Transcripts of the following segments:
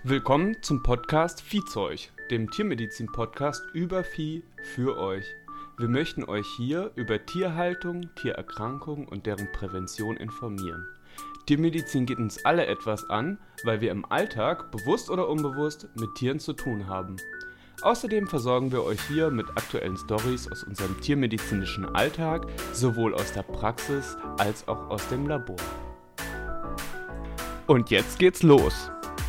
Willkommen zum Podcast Viehzeug, dem Tiermedizin-Podcast über Vieh für euch. Wir möchten euch hier über Tierhaltung, Tiererkrankungen und deren Prävention informieren. Tiermedizin geht uns alle etwas an, weil wir im Alltag, bewusst oder unbewusst, mit Tieren zu tun haben. Außerdem versorgen wir euch hier mit aktuellen Storys aus unserem tiermedizinischen Alltag, sowohl aus der Praxis als auch aus dem Labor. Und jetzt geht's los!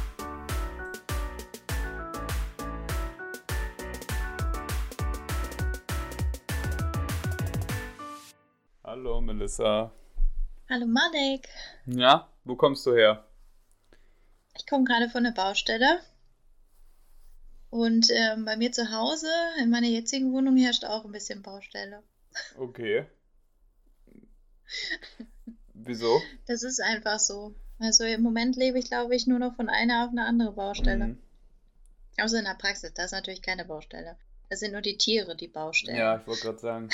Hallo Melissa. Hallo Malek. Ja, wo kommst du her? Ich komme gerade von der Baustelle und bei mir zu Hause, in meiner jetzigen Wohnung, herrscht auch ein bisschen Baustelle. Okay. Wieso? Das ist einfach so. Also im Moment lebe ich, glaube ich, nur noch von einer auf eine andere Baustelle. Mhm. Außer in der Praxis, da ist natürlich keine Baustelle. Das sind nur die Tiere, die Baustellen. Ja, ich wollte gerade sagen.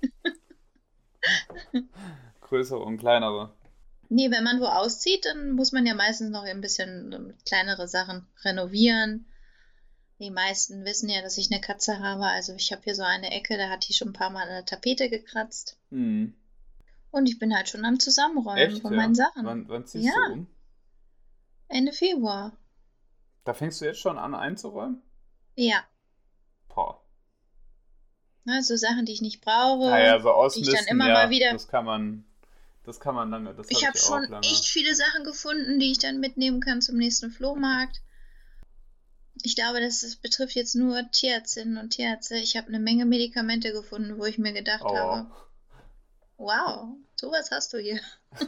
Größere und kleinere. Nee, wenn man wo auszieht, dann muss man ja meistens noch ein bisschen kleinere Sachen renovieren. Die meisten wissen ja, dass ich eine Katze habe. Also ich habe hier so eine Ecke, da hat die schon ein paar Mal an der Tapete gekratzt. Mhm. Und ich bin halt schon am Zusammenräumen Echt, von ja? meinen Sachen. Wann ziehst Ja, du um? Ende Februar. Da fängst du jetzt schon an einzuräumen? Ja, Boah. so Sachen, die ich nicht brauche, Naja, so die ich dann ausmisten, immer ja, mal wieder. das kann man lange, das Ich habe habe ich auch schon lange. echt viele Sachen gefunden, die ich dann mitnehmen kann zum nächsten Flohmarkt. Ich glaube, das betrifft jetzt nur Tierärztinnen und Tierärzte. Ich habe eine Menge Medikamente gefunden, wo ich mir gedacht Oh. habe, wow, sowas hast du hier.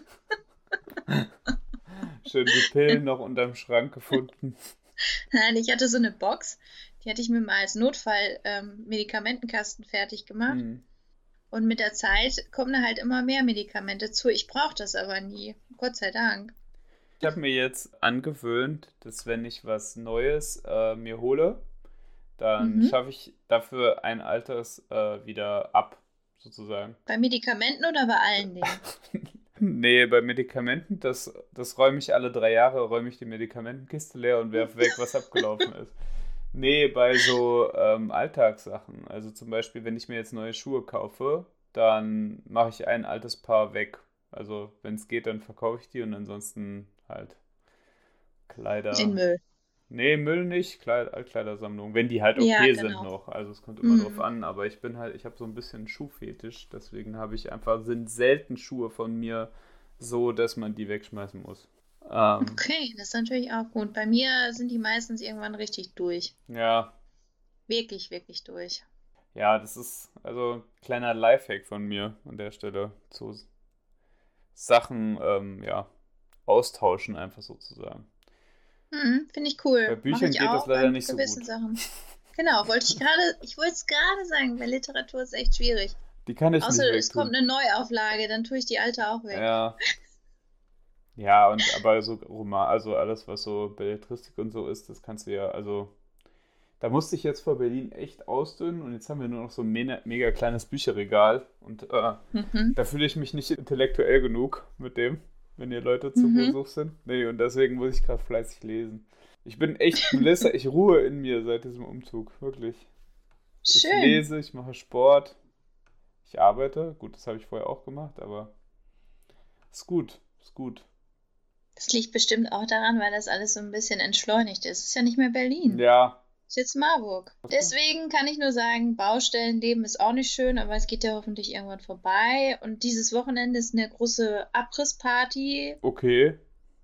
Schön die Pillen noch unterm Schrank gefunden. Nein, ich hatte so eine Box, die hatte ich mir mal als Notfall-Medikamentenkasten fertig gemacht. Mhm. Und mit der Zeit kommen da halt immer mehr Medikamente zu. Ich brauche das aber nie. Gott sei Dank. Ich habe mir jetzt angewöhnt, dass wenn ich was Neues mir hole, dann Mhm. schaffe ich dafür ein altes wieder ab, sozusagen. Bei Medikamenten oder bei allen Dingen? Nee, bei Medikamenten, das räume ich alle 3 Jahre, räume ich die Medikamentenkiste leer und werfe weg, was abgelaufen ist. Nee, bei so Alltagssachen. Also zum Beispiel, wenn ich mir jetzt neue Schuhe kaufe, dann mache ich ein altes Paar weg. Also wenn es geht, dann verkaufe ich die und ansonsten halt Den Kleider. Müll. Nee, Müll nicht, Altkleidersammlung, wenn die halt Ja, okay sind genau. noch. Also es kommt immer drauf Mhm. an, aber ich habe so ein bisschen Schuhfetisch, deswegen sind selten Schuhe von mir so, dass man die wegschmeißen muss. Okay, das ist natürlich auch gut. Bei mir sind die meistens irgendwann richtig durch. Ja, Wirklich, wirklich durch. ja, das ist also ein kleiner Lifehack von mir an der Stelle zu Sachen, ja, austauschen einfach sozusagen. Finde ich Bei cool. Mache Büchern ich geht das auch bei leider nicht so gewissen gut. Sachen. Genau, ich wollte es gerade sagen, bei Literatur ist echt schwierig. Die kann ich Außer nicht es kommt wegtun. eine Neuauflage, dann tue ich die alte auch weg. Ja, ja, aber so Roman, also alles, was so Belletristik und so ist, das kannst du ja, also da musste ich jetzt vor Berlin echt ausdünnen und jetzt haben wir nur noch so ein mega kleines Bücherregal und Mhm. da fühle ich mich nicht intellektuell genug mit dem, wenn hier Leute zu Mhm. Besuch sind. Nee, und deswegen muss ich gerade fleißig lesen. Ich bin echt, Melissa, ich ruhe in mir seit diesem Umzug, wirklich. Ich Schön. lese, ich mache Sport, ich arbeite. Gut, das habe ich vorher auch gemacht, aber ist gut, ist gut. Das liegt bestimmt auch daran, weil das alles so ein bisschen entschleunigt ist. Es ist ja nicht mehr Berlin. Ja, Es ist jetzt Marburg. Deswegen kann ich nur sagen, Baustellenleben ist auch nicht schön, aber es geht ja hoffentlich irgendwann vorbei. Und dieses Wochenende ist eine große Abrissparty, okay.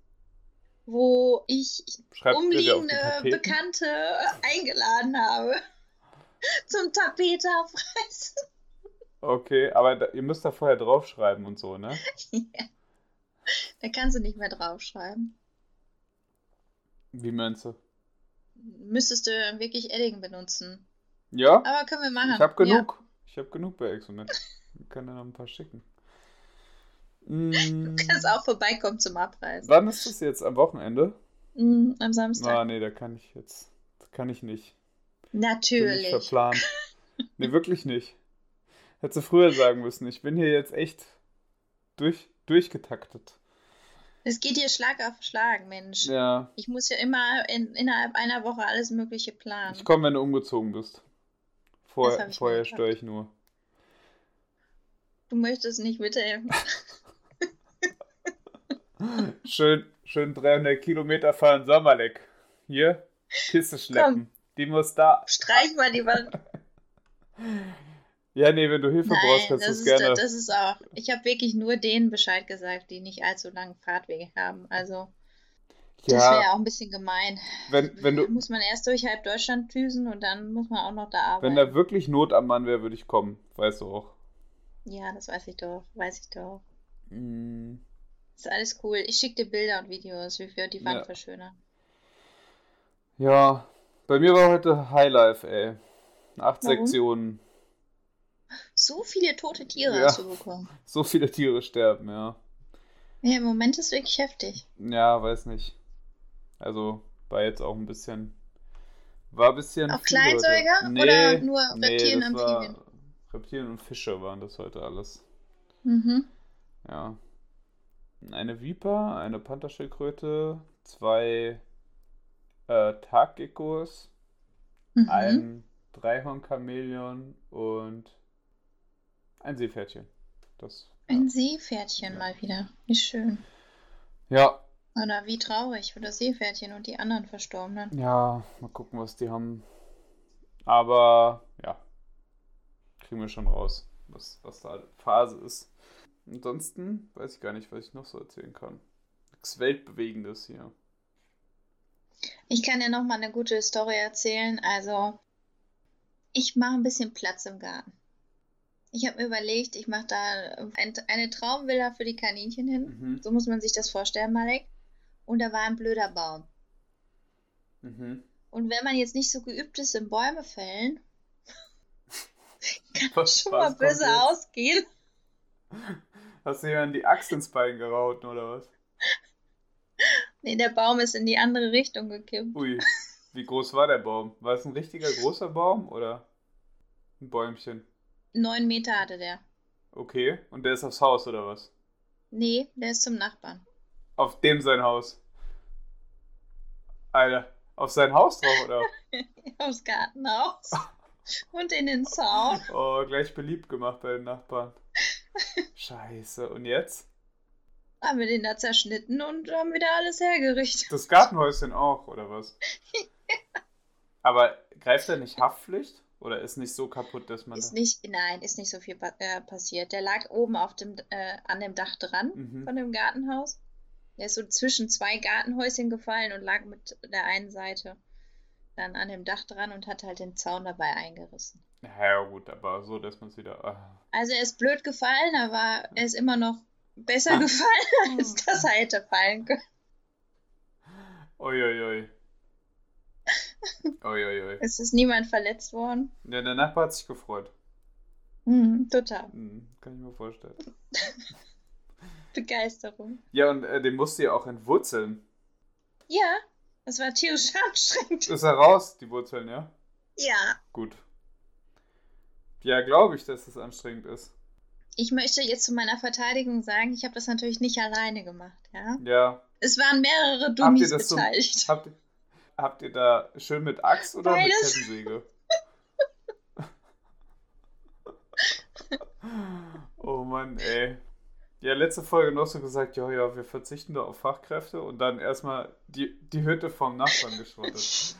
wo ich Schreibt bitte auf die umliegende Tapeten. Bekannte eingeladen habe zum Tapete abreißen. Okay, aber ihr müsst da vorher draufschreiben und so, ne? Ja, da kannst du nicht mehr draufschreiben. Wie meinst du? Müsstest du wirklich Edding benutzen. Ja, Aber können wir ich machen. habe Ja. genug. Ich habe genug bei Exonet. Ich kann dir noch ein paar schicken. Du kannst auch vorbeikommen zum Abreißen. Wann ist das jetzt? Am Wochenende? Am Samstag. Ah, nee, da kann ich jetzt. Das kann ich nicht. Bin ich Natürlich. verplant. Nee, wirklich nicht. Hättest du früher sagen müssen. Ich bin hier jetzt echt durchgetaktet. Es geht hier Schlag auf Schlag, Mensch. Ja. Ich muss ja immer innerhalb einer Woche alles Mögliche Ich planen. komme, wenn du umgezogen bist. Das habe ich mir Vorher gedacht. störe ich nur. Du möchtest nicht mithelfen. Schön 300 Kilometer fahren Sommerleck. Hier, Kiste schleppen. Die muss da. Streich mal die Wand. Ja, nee, wenn du Hilfe brauchst, Nein, kannst du es gerne. das ist auch. Ich habe wirklich nur denen Bescheid gesagt, die nicht allzu langen Fahrtwege haben. Also, das wäre Ja, auch ein bisschen gemein. wenn du, Muss man erst durch halb Deutschland düsen und dann muss man auch noch da wenn arbeiten. da wirklich Not am Mann wäre, würde ich kommen. Weißt du auch. Ja, das weiß ich doch. Weiß ich doch. Mm, Ist alles cool. Ich schicke dir Bilder und Videos, wie wir die Wand ja. verschönern. Ja, bei mir war heute Highlife, ey. 8 Warum? Sektionen. So viele tote Tiere Ja, hast du bekommen. so viele Tiere sterben, ja. Ja, im Moment ist wirklich heftig. Ja, weiß nicht. Also, war jetzt auch war ein bisschen Auch viel heute. Kleinsäuger oder nur Reptilien, das Amphibien? war Reptilien und Fische waren das heute alles. Mhm. Ja. Eine Viper, eine Pantherschildkröte, 2 Taggeckos, Mhm. ein Dreihorn-Chamäleon und ein Seepferdchen. Das, ja. Ein Seepferdchen mal wieder. Wie schön. Ja, Oder wie traurig für das Seepferdchen und die anderen Verstorbenen. ja, mal gucken, was die haben. Aber, ja, kriegen wir schon raus, was da Phase ist. Ansonsten weiß ich gar nicht, was ich noch so erzählen kann. Nichts Weltbewegendes hier. Ich kann dir noch mal eine gute Story erzählen. Also, ich mache ein bisschen Platz im Garten. Ich habe mir überlegt, ich mache da eine Traumvilla für die Kaninchen hin. Mhm, So muss man sich das vorstellen, Malek. Und da war ein blöder Baum. mhm. Und wenn man jetzt nicht so geübt ist im Bäume fällen, kann Was schon mal kommt böse jetzt? ausgehen. Hast du jemanden die Axt ins Bein gerauten oder was? Nee, der Baum ist in die andere Richtung gekippt. Ui, wie groß war der Baum? War es ein richtiger großer Baum oder ein Bäumchen? 9 Meter hatte der. Okay, und der ist aufs Haus oder was? Nee, der ist zum Nachbarn. Auf dem sein Haus. Alter, auf sein Haus drauf oder? Aufs Gartenhaus. Und in den Zaun. Oh, gleich beliebt gemacht bei den Nachbarn. Scheiße, und jetzt? Haben wir den da zerschnitten und haben wieder alles hergerichtet. Das Gartenhäuschen auch, oder was? Aber greift er nicht Haftpflicht? Oder ist nicht so kaputt, dass man Ist nicht so viel passiert. Der lag oben an dem Dach dran Mhm. von dem Gartenhaus. Der ist so zwischen 2 Gartenhäuschen gefallen und lag mit der einen Seite dann an dem Dach dran und hat halt den Zaun dabei eingerissen. Ja, gut, aber so, dass man es wieder. Also er ist blöd gefallen, aber er ist immer noch besser gefallen, als dass er hätte fallen können. Uiuiui. Uiuiui. Es ist niemand verletzt worden. Ja, der Nachbar hat sich gefreut. Total. Kann ich mir vorstellen. Begeisterung. Ja, und den musste ja auch entwurzeln. Ja, das war tierisch anstrengend. Ist er raus, die Wurzeln, ja? Ja. Gut. Ja, glaube ich, dass es anstrengend ist. Ich möchte jetzt zu meiner Verteidigung sagen, ich habe das natürlich nicht alleine gemacht, ja. Ja. Es waren mehrere Habt ihr Dummies das so, beteiligt. habt ihr da schön mit Axt oder mit Beides. Kettensäge? Oh Mann, ey. Ja, letzte Folge noch so gesagt, ja, wir verzichten da auf Fachkräfte und dann erstmal die Hütte vom Nachbarn geschrottet.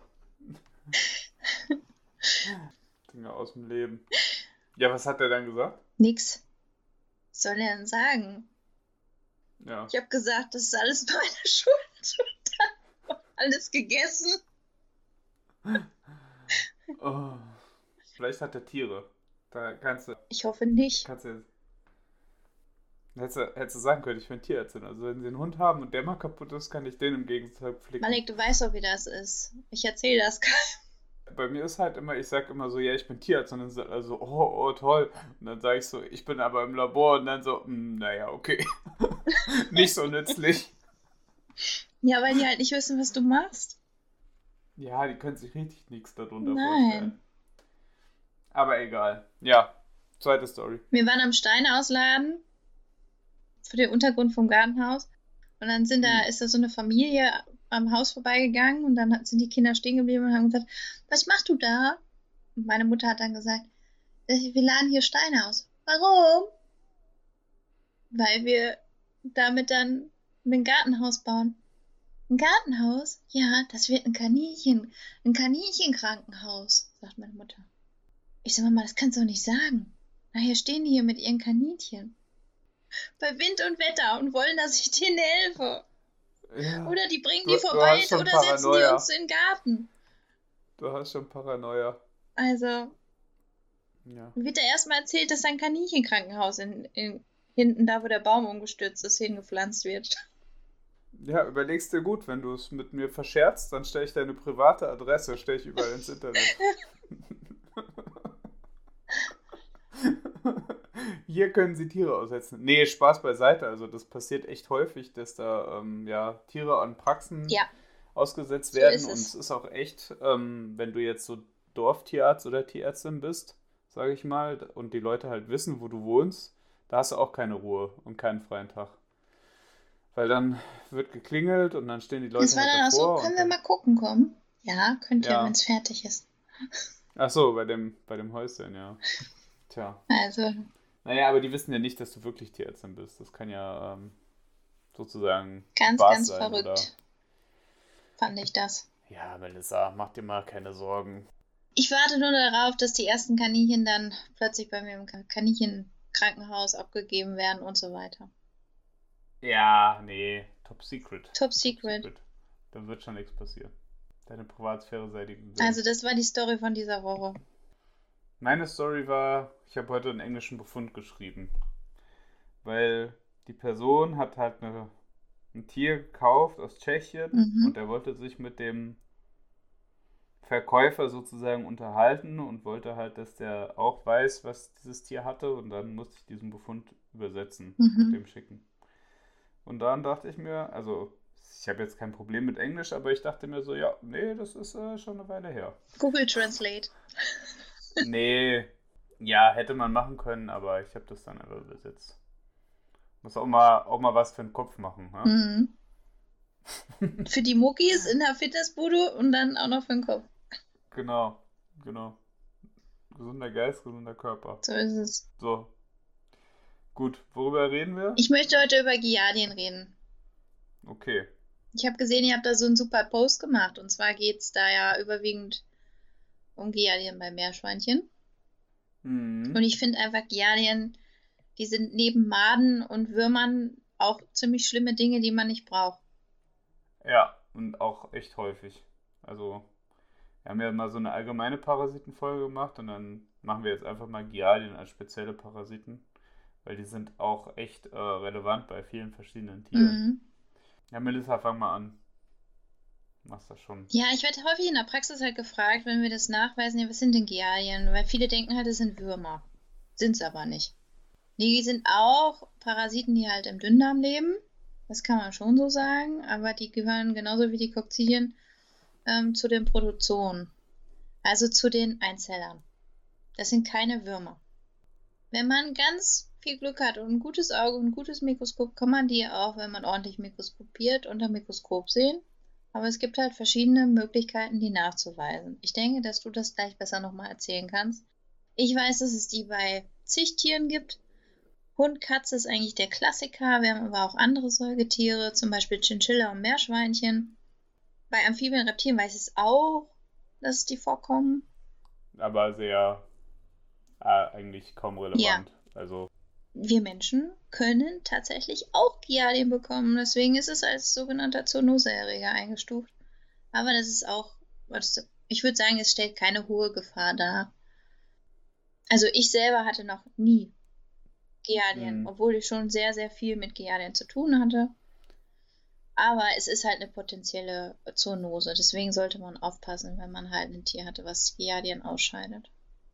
Dinge aus dem Leben. Ja, was hat der dann gesagt? Nix. Was soll er denn sagen? Ja. Ich habe gesagt, das ist alles meine Schuld. Und dann alles gegessen. Oh. Vielleicht hat er Tiere. Da kannst du Ich hoffe nicht. hättest du sagen können, ich bin Tierärztin. Also wenn sie einen Hund haben und der mal kaputt ist, kann ich den im Gegenzug pflegen. Malek, du weißt doch, wie das ist. Ich erzähle das keinem. Bei mir ist halt immer, ich sag immer so, ja, ich bin Tierarzt und dann sagt er so, oh, toll. Und dann sage ich so, ich bin aber im Labor und dann so, naja, okay. Nicht so nützlich. Ja, weil die halt nicht wissen, was du machst. Ja, die können sich richtig nichts darunter Nein. vorstellen. Aber egal. Ja, zweite Story. Wir waren am Stein ausladen für den Untergrund vom Gartenhaus. Und dann ist da so eine Familie am Haus vorbeigegangen und dann sind die Kinder stehen geblieben und haben gesagt, was machst du da? Und meine Mutter hat dann gesagt, wir laden hier Steine aus. Warum? Weil wir damit dann ein Gartenhaus bauen. Ein Gartenhaus? Ja, das wird ein Kaninchenkrankenhaus, sagt meine Mutter. Ich sag, Mama, das kannst du doch nicht sagen. Nachher stehen die hier mit ihren Kaninchen. Bei Wind und Wetter und wollen, dass ich denen helfe. Ja. Oder die bringen die vorbei oder setzen die uns in den Garten. Du hast schon Paranoia. Also, wird da erstmal erzählt, dass ein Kaninchenkrankenhaus hinten da, wo der Baum umgestürzt ist, hingepflanzt wird. Ja, überlegst dir gut, wenn du es mit mir verscherzt, dann stelle ich deine private Adresse, stelle ich überall ins Internet. Hier können sie Tiere aussetzen. Nee, Spaß beiseite. Also das passiert echt häufig, dass da Tiere an Praxen ausgesetzt werden. Und es ist auch echt, wenn du jetzt so Dorftierarzt oder Tierärztin bist, sage ich mal, und die Leute halt wissen, wo du wohnst, da hast du auch keine Ruhe und keinen freien Tag. Weil dann wird geklingelt und dann stehen die Leute das war dann davor. Auch so, können wir mal gucken kommen? Ja, könnt ihr, wenn es fertig ist. Ach so, bei dem Häuschen, ja. Tja. Also. Naja, aber die wissen ja nicht, dass du wirklich Tierärztin bist. Das kann ja sozusagen ganz, Spaß ganz sein, verrückt. Oder? Fand ich das. Ja, Melissa, mach dir mal keine Sorgen. Ich warte nur darauf, dass die ersten Kaninchen dann plötzlich bei mir im Kaninchenkrankenhaus abgegeben werden und so weiter. Ja, nee, top secret. Top secret. Dann wird schon nichts passieren. Deine Privatsphäre sei dir gegönnt. Also das war die Story von dieser Woche. Meine Story war, ich habe heute einen englischen Befund geschrieben. Weil die Person hat halt ein Tier gekauft aus Tschechien und er wollte sich mit dem Verkäufer sozusagen unterhalten und wollte halt, dass der auch weiß, was dieses Tier hatte, und dann musste ich diesen Befund übersetzen und dem schicken. Und dann dachte ich mir, also ich habe jetzt kein Problem mit Englisch, aber ich dachte mir so, ja, nee, das ist schon eine Weile her. Google Translate. Nee, ja, hätte man machen können, aber ich habe das dann einfach übersetzt. Muss auch mal was für den Kopf machen. Ne? Für die Muckis in der Fitnessbude und dann auch noch für den Kopf. Genau. Gesunder Geist, gesunder Körper. So ist es. So. Gut, worüber reden wir? Ich möchte heute über Giardien reden. Okay. Ich habe gesehen, ihr habt da so einen super Post gemacht. Und zwar geht es da ja überwiegend um Giardien bei Meerschweinchen. Und ich finde einfach Giardien, die sind neben Maden und Würmern auch ziemlich schlimme Dinge, die man nicht braucht. Ja, und auch echt häufig. Also, wir haben ja mal so eine allgemeine Parasitenfolge gemacht und dann machen wir jetzt einfach mal Giardien als spezielle Parasiten, weil die sind auch echt relevant bei vielen verschiedenen Tieren. Ja, Melissa, fang mal an. Du machst das schon. Ja, ich werde häufig in der Praxis halt gefragt, wenn wir das nachweisen, ja, was sind denn Giardien? Weil viele denken halt, das sind Würmer. Sind es aber nicht. Die sind auch Parasiten, die halt im Dünndarm leben. Das kann man schon so sagen, aber die gehören genauso wie die Kokzidien zu den Protozoen. Also zu den Einzellern. Das sind keine Würmer. Wenn man ganz viel Glück hat und ein gutes Auge und ein gutes Mikroskop, kann man die auch, wenn man ordentlich mikroskopiert, unter Mikroskop sehen. Aber es gibt halt verschiedene Möglichkeiten, die nachzuweisen. Ich denke, dass du das gleich besser nochmal erzählen kannst. Ich weiß, dass es die bei zig Tieren gibt. Hund, Katze ist eigentlich der Klassiker. Wir haben aber auch andere Säugetiere, zum Beispiel Chinchilla und Meerschweinchen. Bei Amphibien und Reptilien weiß ich es auch, dass die vorkommen. Aber sehr eigentlich kaum relevant. Ja. Also wir Menschen können tatsächlich auch Giardien bekommen. Deswegen ist es als sogenannter Zoonoseerreger eingestuft. Aber das ist auch, ich würde sagen, es stellt keine hohe Gefahr dar. Also ich selber hatte noch nie Giardien, obwohl ich schon sehr, sehr viel mit Giardien zu tun hatte. Aber es ist halt eine potenzielle Zoonose. Deswegen sollte man aufpassen, wenn man halt ein Tier hatte, was Giardien ausscheidet.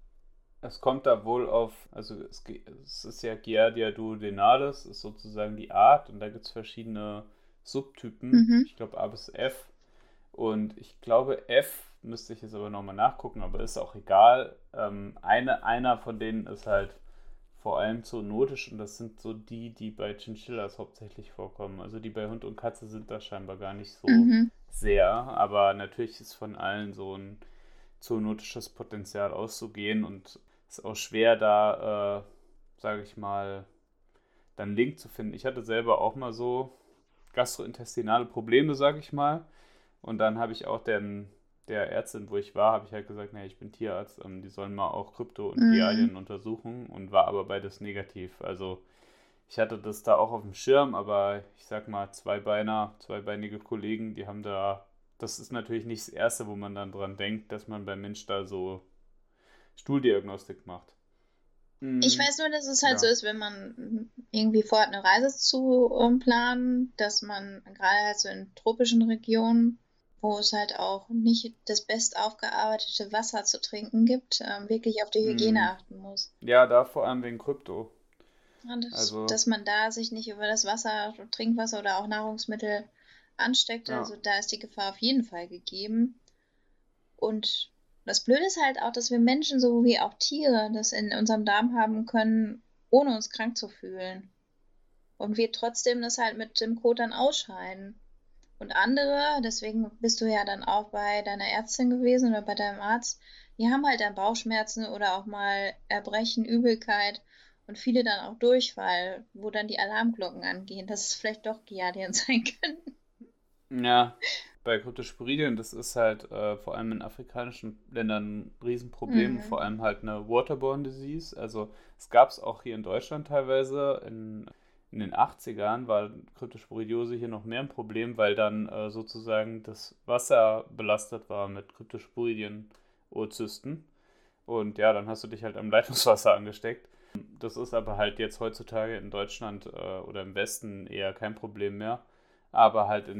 Es kommt da wohl auf, also es ist ja Giardia duodenalis, ist sozusagen die Art, und da gibt es verschiedene Subtypen, ich glaube A bis F, und ich glaube F, müsste ich jetzt aber nochmal nachgucken, aber ist auch egal, einer von denen ist halt vor allem zoonotisch und das sind so die bei Chinchillas hauptsächlich vorkommen. Also die bei Hund und Katze sind da scheinbar gar nicht so Mhm. sehr, aber natürlich ist von allen so ein zoonotisches Potenzial auszugehen und es ist auch schwer da, sage ich mal, dann einen Link zu finden. Ich hatte selber auch mal so gastrointestinale Probleme, sage ich mal. Und dann habe ich auch der Ärztin, wo ich war, habe ich halt gesagt, naja, ich bin Tierarzt, die sollen mal auch Krypto und Mhm. Giardien untersuchen und war aber beides negativ. Also ich hatte das da auch auf dem Schirm, aber ich sag mal, zweibeinige Kollegen, die haben da, das ist natürlich nicht das Erste, wo man dann dran denkt, dass man beim Mensch da so Stuhldiagnostik macht. Ich Mhm. weiß nur, dass es halt so Ja. ist, wenn man irgendwie vorhat, eine Reise zu planen, dass man gerade halt so in tropischen Regionen, wo es halt auch nicht das best aufgearbeitete Wasser zu trinken gibt, wirklich auf die Hygiene Mhm. achten muss. Ja, da vor allem wegen Krypto. Und Also, dass man da sich nicht über das Wasser, Trinkwasser oder auch Nahrungsmittel ansteckt, ja. also da ist die Gefahr auf jeden Fall gegeben. Und das Blöde ist halt auch, dass wir Menschen so wie auch Tiere das in unserem Darm haben können, ohne uns krank zu fühlen. Und wir trotzdem das halt mit dem Kot dann ausscheiden. Und andere, deswegen bist du ja dann auch bei deiner Ärztin gewesen oder bei deinem Arzt, die haben halt dann Bauchschmerzen oder auch mal Erbrechen, Übelkeit und viele dann auch Durchfall, wo dann die Alarmglocken angehen, dass es vielleicht doch Giardien sein können. Ja, bei Kryptosporidien, das ist halt vor allem in afrikanischen Ländern ein Riesenproblem, Mhm. vor allem halt eine Waterborne Disease. Also es gab es auch hier in Deutschland teilweise. In den 80ern war Kryptosporidiose hier noch mehr ein Problem, weil dann sozusagen das Wasser belastet war mit Kryptosporidien-Oozysten. Und ja, dann hast du dich halt am Leitungswasser angesteckt. Das ist aber halt jetzt heutzutage in Deutschland oder im Westen eher kein Problem mehr. Aber halt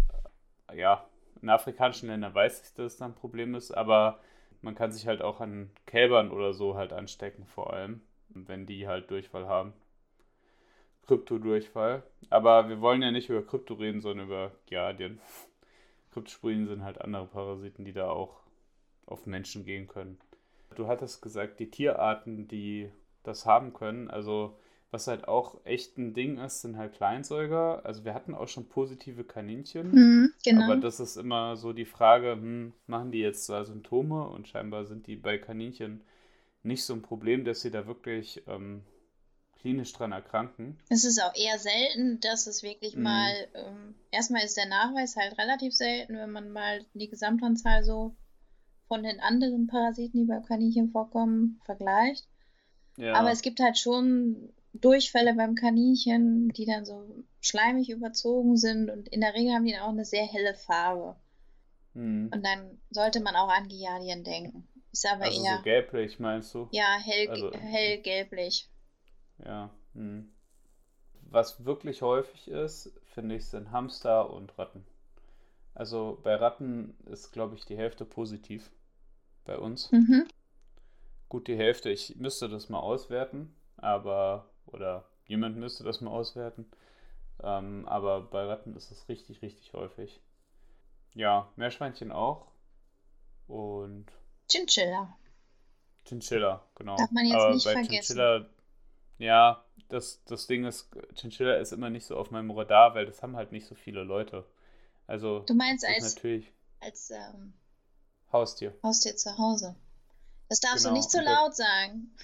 ja, in afrikanischen Ländern weiß ich, dass das ein Problem ist, aber man kann sich halt auch an Kälbern oder so halt anstecken, vor allem, wenn die halt Durchfall haben. Kryptodurchfall. Aber wir wollen ja nicht über Krypto reden, sondern über Giardien. Kryptosporien sind halt andere Parasiten, die da auch auf Menschen gehen können. Du hattest gesagt, die Tierarten, die das haben können, also was halt auch echt ein Ding ist, sind halt Kleinsäuger. Also wir hatten auch schon positive Kaninchen, Mhm, aber genau. das ist immer so die Frage, machen die jetzt da Symptome? Und scheinbar sind die bei Kaninchen nicht so ein Problem, dass sie da wirklich klinisch dran erkranken. Es ist auch eher selten, dass es wirklich Mm, mal, erstmal ist der Nachweis halt relativ selten, wenn man mal die Gesamtanzahl so von den anderen Parasiten, die beim Kaninchen vorkommen, vergleicht. Aber ja, es gibt halt schon Durchfälle beim Kaninchen, die dann so schleimig überzogen sind und in der Regel haben die dann auch eine sehr helle Farbe. mm. Und dann sollte man auch an Giardien denken. Ist aber Also so eher, gelblich meinst du? ja, Also, hellgelblich. ja. Was wirklich häufig ist, finde ich, sind Hamster und Ratten. Also bei Ratten ist, glaube ich, die Hälfte positiv bei uns. Mhm. Gut, die Hälfte. Ich müsste das mal auswerten, aber, oder jemand müsste das mal auswerten. Aber bei Ratten ist es richtig, richtig häufig. Ja, Meerschweinchen auch und Chinchilla. Chinchilla, Darf genau. man jetzt Aber nicht bei vergessen. Chinchilla, ja, das Ding ist, Chinchilla ist immer nicht so auf meinem Radar, weil das haben halt nicht so viele Leute. Also, Du meinst das ist natürlich als Haustier. Haustier zu Hause. Das darfst du nicht Genau. so Und da, laut sagen.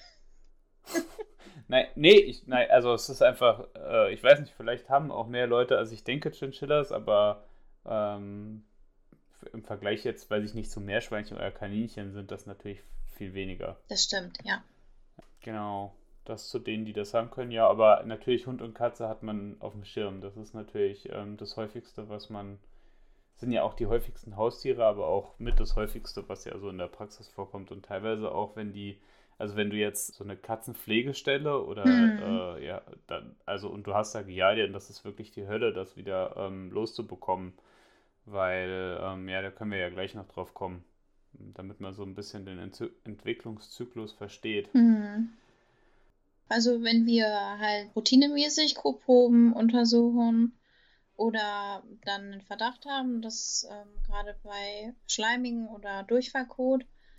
nein, nee, nein, also es ist einfach, ich weiß nicht, vielleicht haben auch mehr Leute, als ich denke, Chinchillas, aber ähm, im Vergleich jetzt, weiß ich nicht, zu Meerschweinchen oder Kaninchen sind das natürlich viel weniger. Das stimmt, ja. Genau, das zu denen, die das haben können, ja, aber natürlich Hund und Katze hat man auf dem Schirm. Das ist natürlich das häufigste, was man, sind ja auch die häufigsten Haustiere, aber auch mit das häufigste, was ja so in der Praxis vorkommt. Und teilweise auch, wenn die, also wenn du jetzt so eine Katzenpflegestelle Hm. oder ja, dann, also und du hast da Giardien, das ist wirklich die Hölle, das wieder loszubekommen, weil, ja, da können wir ja gleich noch drauf kommen, damit man so ein bisschen den Entwicklungszyklus versteht. Hm. Also wenn wir halt routinemäßig Kotproben untersuchen oder dann einen Verdacht haben, dass gerade bei schleimigen oder Durchfallkot,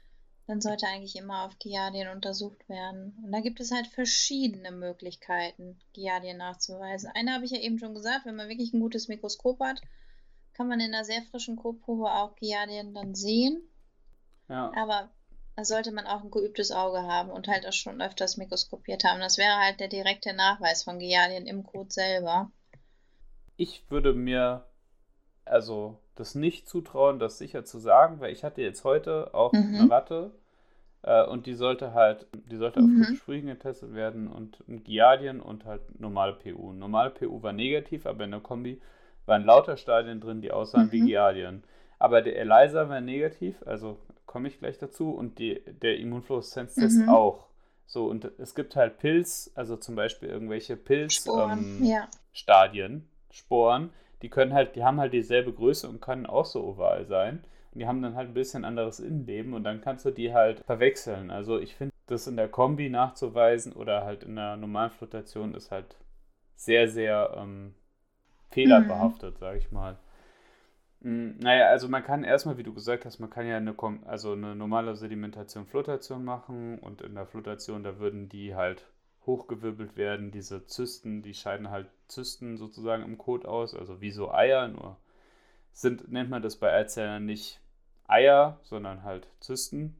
dann sollte eigentlich immer auf Giardien untersucht werden. Und da gibt es halt verschiedene Möglichkeiten, Giardien nachzuweisen. Eine habe ich ja eben schon gesagt, wenn man wirklich ein gutes Mikroskop hat, kann man in einer sehr frischen Kotprobe auch Giardien dann sehen. Ja. Aber da sollte man auch ein geübtes Auge haben und halt auch schon öfters mikroskopiert haben. Das wäre halt der direkte Nachweis von Giardien im Kot selber. Ich würde mir also das nicht zutrauen, das sicher zu sagen, weil ich hatte jetzt heute auch eine Ratte und die sollte auf Kryptosporien getestet werden und ein Giardien und halt normale PU. Normale PU war negativ, aber in der Kombi waren lauter Stadien drin, die aussahen wie Giardien. Aber der ELISA war negativ, also komme ich gleich dazu, und der Immunfluoreszenztest auch. So, und es gibt halt also zum Beispiel irgendwelche Stadien, Sporen, die haben halt dieselbe Größe und können auch so oval sein. Und die haben dann halt ein bisschen anderes Innenleben und dann kannst du die halt verwechseln. Also ich finde, das in der Kombi nachzuweisen oder halt in der normalen Flotation ist halt sehr, sehr fehlerbehaftet, sage ich mal. Naja, also man kann erstmal, wie du gesagt hast, man kann ja eine normale Sedimentation-Flotation machen und in der Flotation, da würden die halt hochgewirbelt werden. Diese Zysten, die scheiden halt Zysten sozusagen im Kot aus, also wie so Eier, nur nennt man das bei Eizellern nicht Eier, sondern halt Zysten.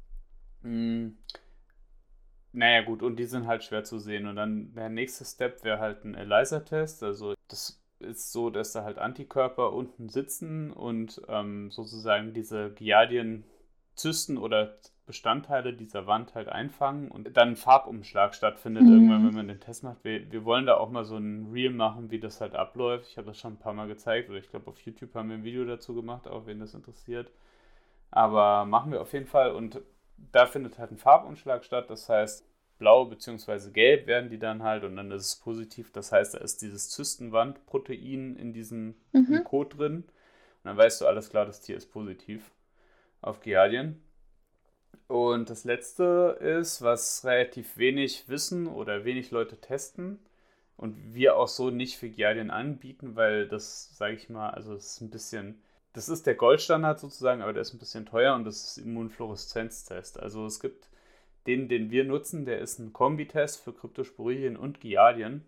Naja gut, und die sind halt schwer zu sehen. Und dann der nächste Step wäre halt ein ELISA-Test. Also das ist so, dass da halt Antikörper unten sitzen und sozusagen diese Giardien-Zysten oder Bestandteile dieser Wand halt einfangen und dann ein Farbumschlag stattfindet irgendwann, wenn man den Test macht. Wir wollen da auch mal so ein Reel machen, wie das halt abläuft. Ich habe das schon ein paar Mal gezeigt oder ich glaube auf YouTube haben wir ein Video dazu gemacht, auch wen das interessiert. Aber machen wir auf jeden Fall und da findet halt ein Farbumschlag statt, das heißt blau bzw. gelb werden die dann halt und dann ist es positiv, das heißt, da ist dieses Zystenwandprotein in diesem im Kot drin und dann weißt du, alles klar, das Tier ist positiv auf Giardien. Und das letzte ist, was relativ wenig wissen oder wenig Leute testen und wir auch so nicht für Giardien anbieten, weil das, sage ich mal, also es ist ein bisschen, das ist der Goldstandard sozusagen, aber der ist ein bisschen teuer und das ist Immunfluoreszenztest. Also es gibt den wir nutzen, der ist ein Kombitest für Kryptosporidien und Giardien.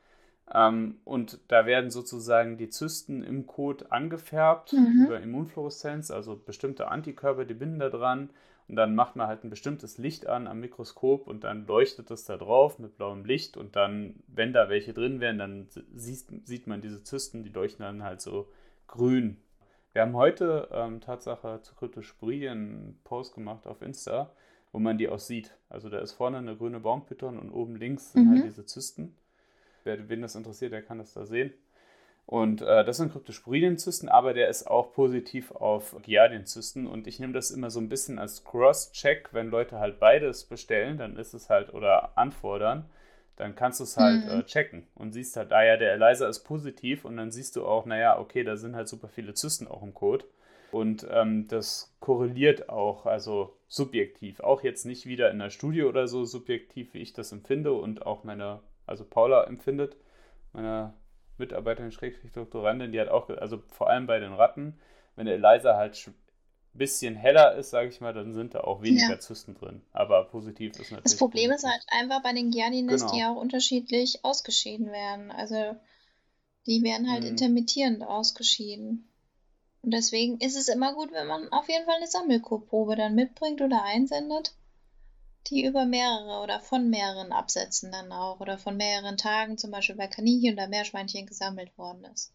Und da werden sozusagen die Zysten im Kot angefärbt über Immunfluoreszenz, also bestimmte Antikörper, die binden da dran. Und dann macht man halt ein bestimmtes Licht an am Mikroskop und dann leuchtet es da drauf mit blauem Licht. Und dann, wenn da welche drin wären, dann sieht man diese Zysten, die leuchten dann halt so grün. Wir haben heute Tatsache zu Kryptosporidien einen Post gemacht auf Insta, wo man die auch sieht. Also da ist vorne eine grüne Baumpython und oben links sind halt diese Zysten. Wen das interessiert, der kann das da sehen. Und das sind Kryptosporidienzysten, aber der ist auch positiv auf Giardienzysten. Und ich nehme das immer so ein bisschen als Cross-Check, wenn Leute halt beides bestellen, dann ist es halt, oder anfordern, dann kannst du es halt checken und siehst halt, ja, der ELISA ist positiv und dann siehst du auch, naja, okay, da sind halt super viele Zysten auch im Kot. Und das korreliert auch, also subjektiv, auch jetzt nicht wieder in der Studie oder so subjektiv, wie ich das empfinde und auch also Paula empfindet, meine Mitarbeiterin Doktorandin, die hat auch, also vor allem bei den Ratten, wenn der ELISA halt ein bisschen heller ist, sage ich mal, dann sind da auch weniger Zysten drin. Aber positiv ist natürlich. Das Problem positiv. ist halt einfach bei den Giardien, dass die auch unterschiedlich ausgeschieden werden. Also die werden halt intermittierend ausgeschieden. Und deswegen ist es immer gut, wenn man auf jeden Fall eine Sammelkotprobe dann mitbringt oder einsendet, die über mehrere oder von mehreren Absätzen dann auch oder von mehreren Tagen, zum Beispiel bei Kaninchen oder Meerschweinchen, gesammelt worden ist.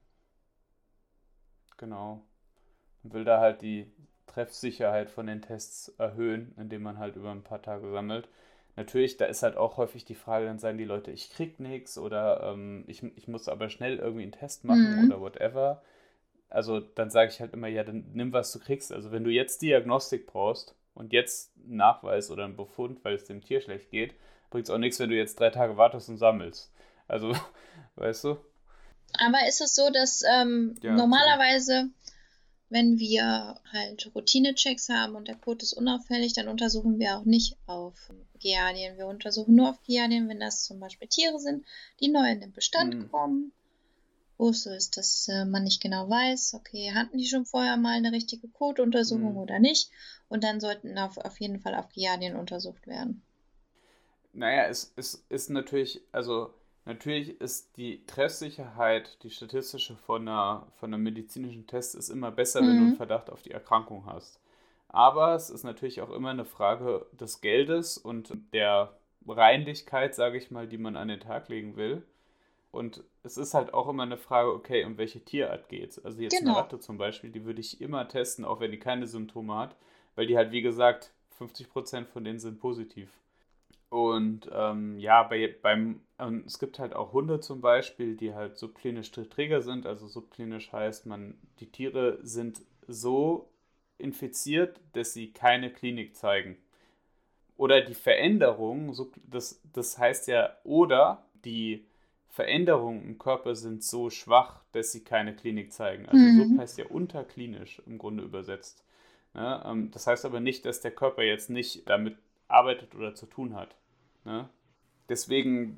Genau. Man will da halt die Treffsicherheit von den Tests erhöhen, indem man halt über ein paar Tage sammelt. Natürlich, da ist halt auch häufig die Frage, dann sagen die Leute, ich krieg nichts oder ich muss aber schnell irgendwie einen Test machen oder whatever. Also dann sage ich halt immer, ja, dann nimm, was du kriegst. Also wenn du jetzt Diagnostik brauchst und jetzt einen Nachweis oder einen Befund, weil es dem Tier schlecht geht, bringt es auch nichts, wenn du jetzt 3 Tage wartest und sammelst. Also, weißt du? Aber ist es so, dass normalerweise, wenn wir halt Routine-Checks haben und der Kot ist unauffällig, dann untersuchen wir auch nicht auf Giardien. Wir untersuchen nur auf Giardien, wenn das zum Beispiel Tiere sind, die neu in den Bestand kommen. wo es so ist, dass man nicht genau weiß, okay, hatten die schon vorher mal eine richtige Kotuntersuchung oder nicht? Und dann sollten auf jeden Fall auch Giardien untersucht werden. Naja, es ist natürlich, also natürlich ist die Treffsicherheit, die statistische von einer medizinischen Test ist immer besser, wenn du einen Mhm. Verdacht auf die Erkrankung hast. Aber es ist natürlich auch immer eine Frage des Geldes und der Reinlichkeit, sage ich mal, die man an den Tag legen will. Und es ist halt auch immer eine Frage, okay, um welche Tierart geht's? Also jetzt eine Genau. Ratte zum Beispiel, die würde ich immer testen, auch wenn die keine Symptome hat, weil die halt, wie gesagt, 50% von denen sind positiv. Und ja, es gibt halt auch Hunde zum Beispiel, die halt subklinisch Träger sind. Also subklinisch heißt, die Tiere sind so infiziert, dass sie keine Klinik zeigen. Oder die Veränderungen, das heißt ja, oder die Veränderungen im Körper sind so schwach, dass sie keine Klinik zeigen. Also sub Mhm. heißt ja unterklinisch im Grunde übersetzt. Ne? Das heißt aber nicht, dass der Körper jetzt nicht damit arbeitet oder zu tun hat. Ne? Deswegen,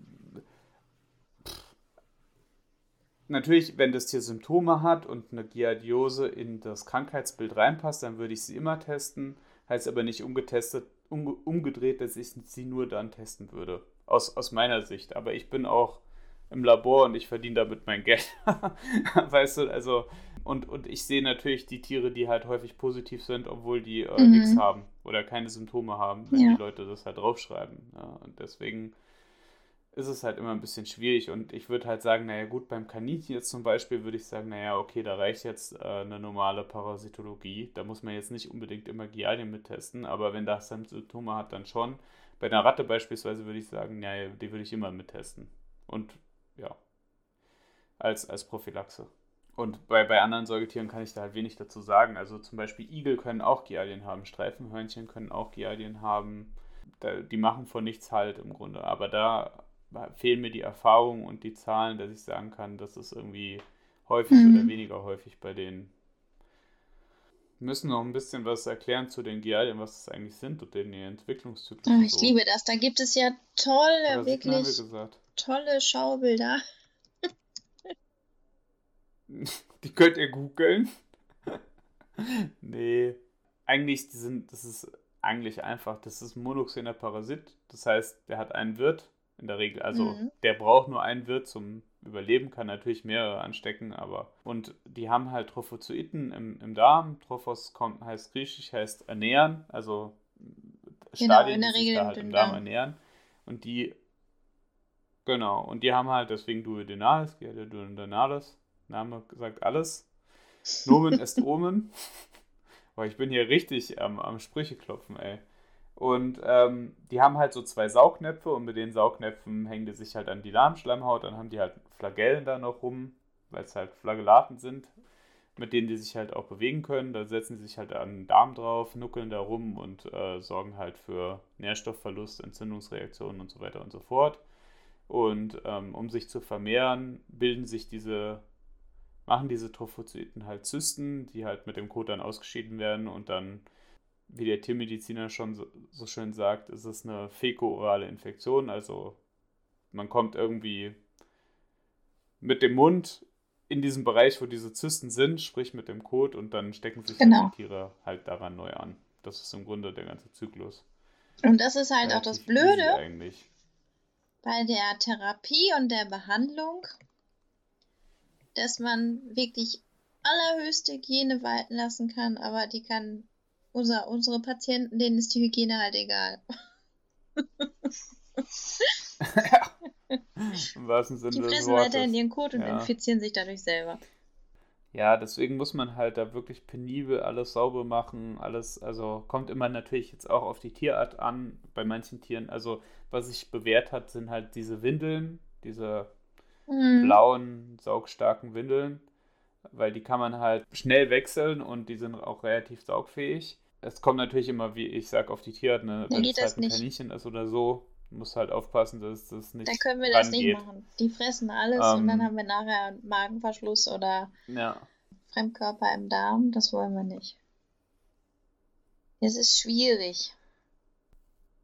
natürlich, wenn das Tier Symptome hat und eine Giardiose in das Krankheitsbild reinpasst, dann würde ich sie immer testen. Heißt aber nicht umgedreht, dass ich sie nur dann testen würde. Aus meiner Sicht. Aber ich bin auch im Labor und ich verdiene damit mein Geld. Weißt du, also. Und ich sehe natürlich die Tiere, die halt häufig positiv sind, obwohl die nichts Mhm. haben oder keine Symptome haben, wenn die Ja. Leute das halt draufschreiben. Ja, und deswegen ist es halt immer ein bisschen schwierig. Und ich würde halt sagen, naja gut, beim Kaninchen jetzt zum Beispiel würde ich sagen, naja, okay, da reicht jetzt eine normale Parasitologie. Da muss man jetzt nicht unbedingt immer Giardien mittesten, aber wenn das dann Symptome hat, dann schon. Bei einer Ratte beispielsweise würde ich sagen, naja, die würde ich immer mittesten. Und ja, als Prophylaxe. Und bei anderen Säugetieren kann ich da halt wenig dazu sagen. Also zum Beispiel Igel können auch Giardien haben, Streifenhörnchen können auch Giardien haben. Die machen von nichts halt im Grunde. Aber da fehlen mir die Erfahrungen und die Zahlen, dass ich sagen kann, das ist irgendwie häufig oder Mhm. weniger häufig bei denen. Wir müssen noch ein bisschen was erklären zu den Giardien, was das eigentlich sind und den Entwicklungszyklus Ach, und ich so. liebe das. Da gibt es ja tolle, Parasiten haben wir wirklich gesagt. tolle Schaubilder. Die könnt ihr googeln. Nee, das ist eigentlich einfach, das ist ein monoxener Parasit. Das heißt, der hat einen Wirt in der Regel, also Mhm. der braucht nur einen Wirt zum Überleben, kann natürlich mehrere anstecken, aber und die haben halt Trophozoiten im Darm. Heißt griechisch, heißt ernähren, also Genau, in Stadien, die der sich Regel da im halt im Darm Dünndarm. ernähren. Und die, genau, und die haben halt deswegen Duodenales, Duodenales, Name sagt alles. Nomen est Omen. Boah, ich bin hier richtig am Sprüche klopfen, ey. Und die haben halt so zwei Saugnäpfe und mit den Saugnäpfen hängen die sich halt an die Darmschleimhaut. Dann haben die halt Flagellen da noch rum, weil es halt Flagellaten sind, mit denen die sich halt auch bewegen können. Da setzen sie sich halt an den Darm drauf, nuckeln da rum und sorgen halt für Nährstoffverlust, Entzündungsreaktionen und so weiter und so fort. Und um sich zu vermehren, machen diese Trophozyten halt Zysten, die halt mit dem Kot dann ausgeschieden werden und dann, wie der Tiermediziner schon so schön sagt, ist es eine fäko-orale Infektion. Also man kommt irgendwie mit dem Mund in diesen Bereich, wo diese Zysten sind, sprich mit dem Kot und dann stecken sich halt die Genau. Tiere halt daran neu an. Das ist im Grunde der ganze Zyklus. Und das ist halt auch das Relativ Blöde easy eigentlich. bei der Therapie und der Behandlung, dass man wirklich allerhöchste Hygiene walten lassen kann, aber die kann unsere Patienten, denen ist die Hygiene halt egal. Im wahrsten Die Sinne des fressen weiterhin Wortes. ihren Kot und Ja. infizieren sich dadurch selber. Ja, deswegen muss man halt da wirklich penibel alles sauber machen, alles, also kommt immer natürlich jetzt auch auf die Tierart an, bei manchen Tieren. Also, was sich bewährt hat, sind halt diese Windeln, diese Mhm. blauen, saugstarken Windeln, weil die kann man halt schnell wechseln und die sind auch relativ saugfähig. Es kommt natürlich immer, wie ich sag, auf die Tierart, ne? Da Wenn geht es halt das ein nicht. Kaninchen ist oder so, muss halt aufpassen, dass das Da nicht können wir das nicht rangeht. machen. Die fressen alles und dann Ähm, haben wir nachher einen Magenverschluss oder ja, Fremdkörper im Darm. Das wollen wir nicht. Es ist schwierig.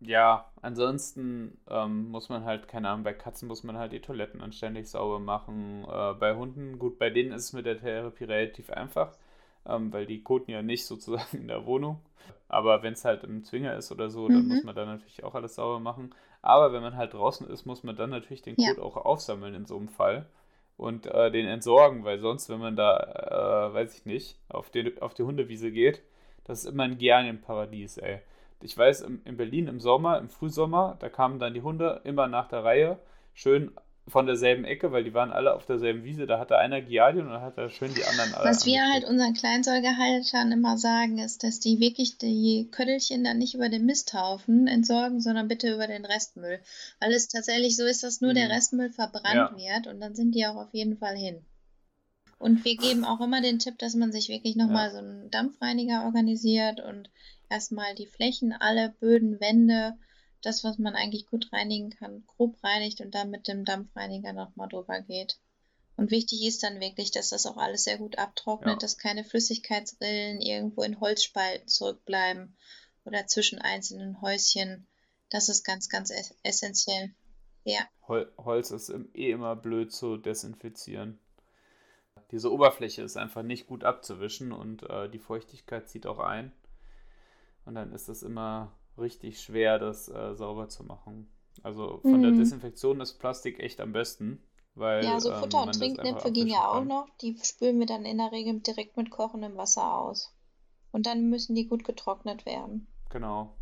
Ja, ansonsten muss man halt, keine Ahnung, bei Katzen muss man halt die Toiletten anständig sauber machen. Bei Hunden, gut, bei denen ist es mit der Therapie relativ einfach, weil die koten ja nicht sozusagen in der Wohnung. Aber wenn es halt im Zwinger ist oder so, dann muss Mhm. man da natürlich auch alles sauber machen. Aber wenn man halt draußen ist, muss man dann natürlich den Ja. Kot auch aufsammeln in so einem Fall und den entsorgen, weil sonst, wenn man da, weiß ich nicht, auf die Hundewiese geht, das ist immer ein Genienparadies, ey. Ich weiß, in Berlin im Sommer, im Frühsommer, da kamen dann die Hunde immer nach der Reihe, schön von derselben Ecke, weil die waren alle auf derselben Wiese. Da hatte einer Giardien und dann hat er schön die anderen alle Was wir halt angesteckt. unseren Kleinsäugerhaltern immer sagen, ist, dass die wirklich die Köttelchen dann nicht über den Misthaufen entsorgen, sondern bitte über den Restmüll. Weil es tatsächlich so ist, dass nur der Hm, Restmüll verbrannt ja, wird und dann sind die auch auf jeden Fall hin. Und wir geben auch immer den Tipp, dass man sich wirklich ja, nochmal so einen Dampfreiniger organisiert und erstmal die Flächen, alle Böden, Wände, das, was man eigentlich gut reinigen kann, grob reinigt und dann mit dem Dampfreiniger nochmal drüber geht. Und wichtig ist dann wirklich, dass das auch alles sehr gut abtrocknet, ja. dass keine Flüssigkeitsrillen irgendwo in Holzspalten zurückbleiben oder zwischen einzelnen Häuschen. Das ist ganz, ganz essentiell. Ja. Holz ist immer blöd zu desinfizieren. Diese Oberfläche ist einfach nicht gut abzuwischen und die Feuchtigkeit zieht auch ein. Und dann ist es immer richtig schwer, das sauber zu machen. Also von der Mhm. Desinfektion ist Plastik echt am besten, Ja, weil so Futter- und man das einfach Trinknäpfe gehen abwischen ja auch kann. noch. Die spülen wir dann in der Regel direkt mit kochendem Wasser aus. Und dann müssen die gut getrocknet werden. Genau.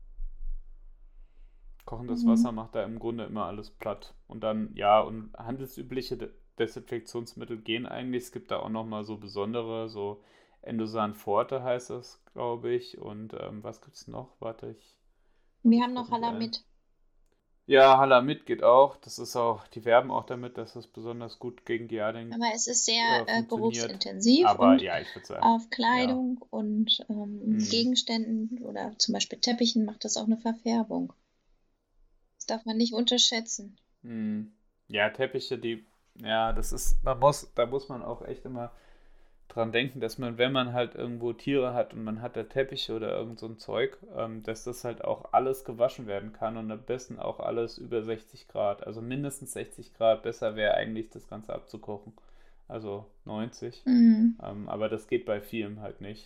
Kochendes Wasser Mhm. macht da im Grunde immer alles platt. Und dann, ja, und handelsübliche Desinfektionsmittel gehen eigentlich. Es gibt da auch nochmal so besondere, so Endosan Forte heißt das, glaube ich. Und was gibt's noch? Warte, ich Wir fällt haben noch gerade nicht ein. Halamid. Ja, Halamid geht auch. Das ist auch, die werben auch damit, dass das besonders gut gegen Giardien Aber es ist sehr funktioniert. geruchsintensiv Aber und ja, ich würde sagen, auf ja. Kleidung und Hm, Gegenständen oder zum Beispiel Teppichen macht das auch eine Verfärbung. Das darf man nicht unterschätzen. hm. Ja, Teppiche, ja, da muss man auch echt immer dran denken, dass man, wenn man halt irgendwo Tiere hat und man hat da Teppiche oder irgend so ein Zeug, dass das halt auch alles gewaschen werden kann und am besten auch alles über 60 Grad. Also mindestens 60 Grad. Besser wäre eigentlich, das Ganze abzukochen. Also 90. Mhm. Aber das geht bei vielen halt nicht.